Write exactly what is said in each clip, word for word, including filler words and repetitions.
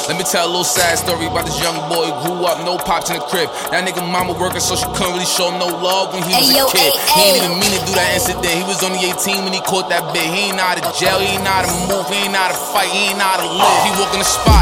Let me tell a little sad story about this young boy. Grew up, no pops in the crib. That nigga mama working, so she couldn't really show him no love when he was Ayo, a kid. ay, He ain't ay. even mean to do that incident. He was only eighteen when he caught that bit. He ain't know how to jail, he ain't know how to move, he ain't know how to fight, he ain't know how to live. He walk in the spot.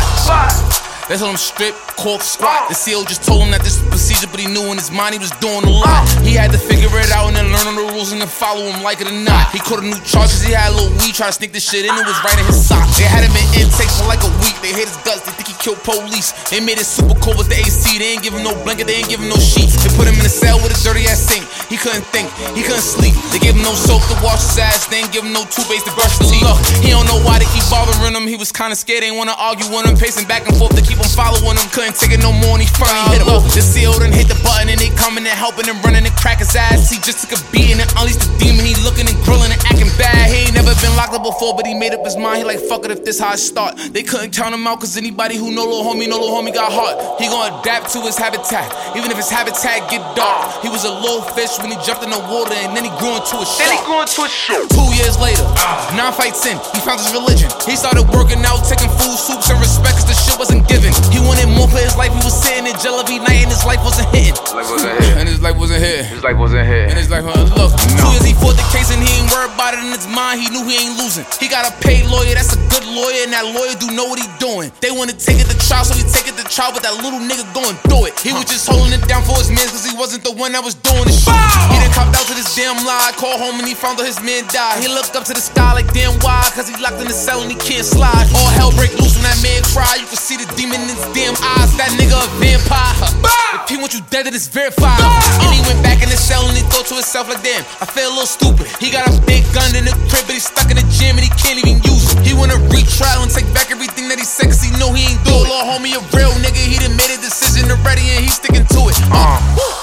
They told him strip, cough, squat. The C O just told him that this was procedure, but he knew in his mind he was doing a lot. He had to figure it out and then learn on the rules and then follow him like it or not. He caught a new charge cause he had a little weed, try to sneak this shit in, it was right in his sock. They had him in intake for like a week, they hate his guts, they think he killed police. They made it super cold with the A C, they ain't give him no blanket, they ain't give him no sheets. They put him in a cell with a dirty ass sink, he couldn't think, he couldn't sleep. They gave him no soap to wash his ass, they ain't give him no toothpaste to brush his teeth. Look, he don't know why they keep bothering him, he was kinda scared, ain't wanna argue with him, pacing back and forth to keep him following him. Couldn't take it no more and he finally hit him. The C O done hit the button and they coming and helping and running and crack his ass. He just took a beating and unleashed the demon. He looking and grilling and acting bad. He ain't never been locked up before, but he made up his mind. He like, fuck it if this how I start. They couldn't count him out cause anybody who know little homie, know little homie got heart. He gonna adapt to his habitat, even if his habitat get dark. He was a little fish when he jumped in the water and then he grew into a shark. Then he grew into a shark. Two years later, nine fights in, he found his religion. He started working out, taking food, soups, and respect cause the shit wasn't given. He wanted more for his life, he was sitting in jail every night and his life wasn't hitting. Life wasn't here. And his life wasn't here. His life wasn't here. And his life, uh, look, two years he fought the case and he ain't worried about it in his mind, he knew he ain't losing. He got a paid lawyer, that's a good lawyer, and that lawyer do know what he doing. They wanna take it to trial, so he take it to trial, but that little nigga going through it. He was just holding it down for his mans, cause he wasn't the one that was doing the shit. He done copped out to this damn lie, called home and he found out his man died. He looked up to the sky like damn why, cause he locked in the cell and he can't slide. All hell break loose when that man cry, you can see the demon in his damn eyes, that nigga a vampire. If he want you dead, then it's verified. And he went back in the cell and he thought to himself like, damn, I feel a little stupid. He got a big gun in the crib, but he's stuck in the gym and he can't even use it. He wanna retrial and take back everything that he said, cause he know he ain't do it. Little homie a real nigga, he done made a decision already and he's sticking to it. Uh,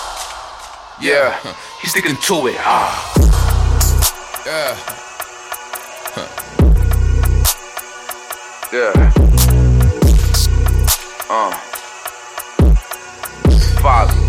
yeah, he's sticking to it. Ah. Yeah. Yeah. Uh. Father.